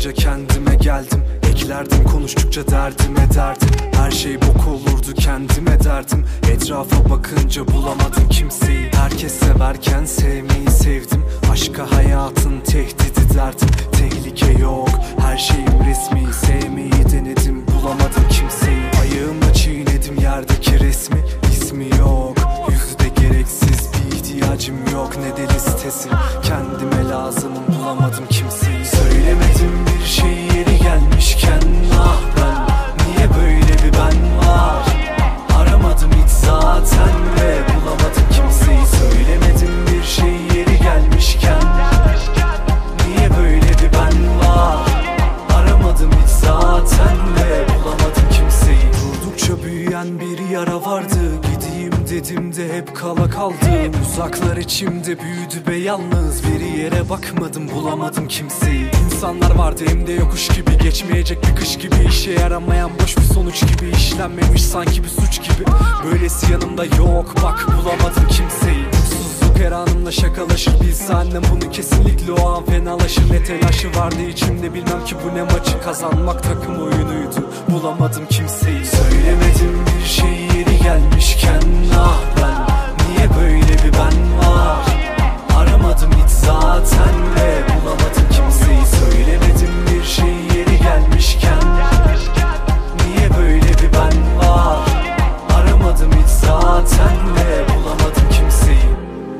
bakınca kendime geldim. Eklerdim konuştukça derdime derdim. Her şey bok olurdu kendime derdim. Etrafa bakınca bulamadım kimseyi. Herkes severken sevmeyi sevdim. Aşka hayatın tehdidi derdim. Tehlike yok, her şeyim resmi. Sevmeyi denedim, bulamadım kimseyi. Ayağımla çiğnedim yerdeki resmi. İsmi yok, yüzde gereksiz bir ihtiyacım yok. Ne de listesi, kendime lazımım, bulamadım kimseyi. Söylemedim bir şey yeri gelmişken. Ah ben, niye böyle bir ben var? Aramadım hiç zaten ve bulamadım kimseyi. Söylemedim bir şey yeri gelmişken. Niye böyle bir ben var? Aramadım hiç zaten ve bulamadım kimseyi. Durdukça büyüyen bir yara vardı. Gideyim dedim de hep kala kaldım. Uzaklar içimde büyüdü be yalnız. Bir yere bakmadım, bulamadım kimseyi. İnsanlar vardı hem de yokuş gibi. Geçmeyecek bir kış gibi. İşe yaramayan boş bir sonuç gibi. İşlenmemiş sanki bir suç gibi. Böylesi yanımda yok bak, bulamadım kimseyi. Mutsuzluk her anımla şakalaşır. Bilse annem bunu kesinlikle o an fenalaşır. Ne telaşı vardı içimde, bilmem ki bu ne maçı. Kazanmak takım oyunuydu, bulamadım kimseyi. Söylemedim bir şey yeri gelmişken. Ah ben, niye böyle bir ben var? Aramadım hiç zaten ve bulamadım kimseyi. Söylemedim bir şey yeri gelmişken. Niye böyle bir ben var? Aramadım hiç zaten ve bulamadım kimseyi.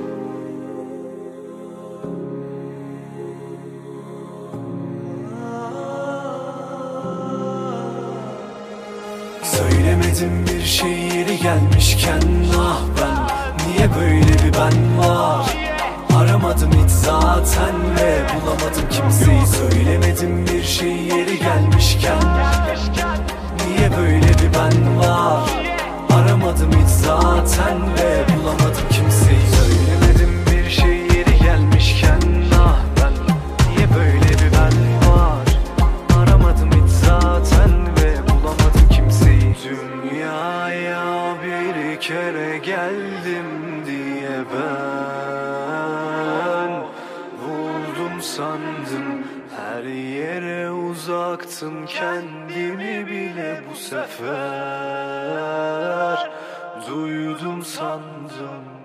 Söylemedim bir şey yeri gelmişken. Ah ben, niye böyle bir ben var? Aramadım hiç zaten ve bulamadım kimseyi. Söylemedim bir şey yeri gelmişken. Niye böyle bir ben var? Aramadım hiç zaten ve bulamadım kimseyi. Söylemedim bir şey yeri gelmişken. Ah ben, niye böyle bir ben var? Aramadım hiç zaten ve bulamadım kimseyi. Dünyaya bir kere geldim diye ben buldum sandım. Her yere uzaktım kendimi bile bu sefer. Duydum sandım.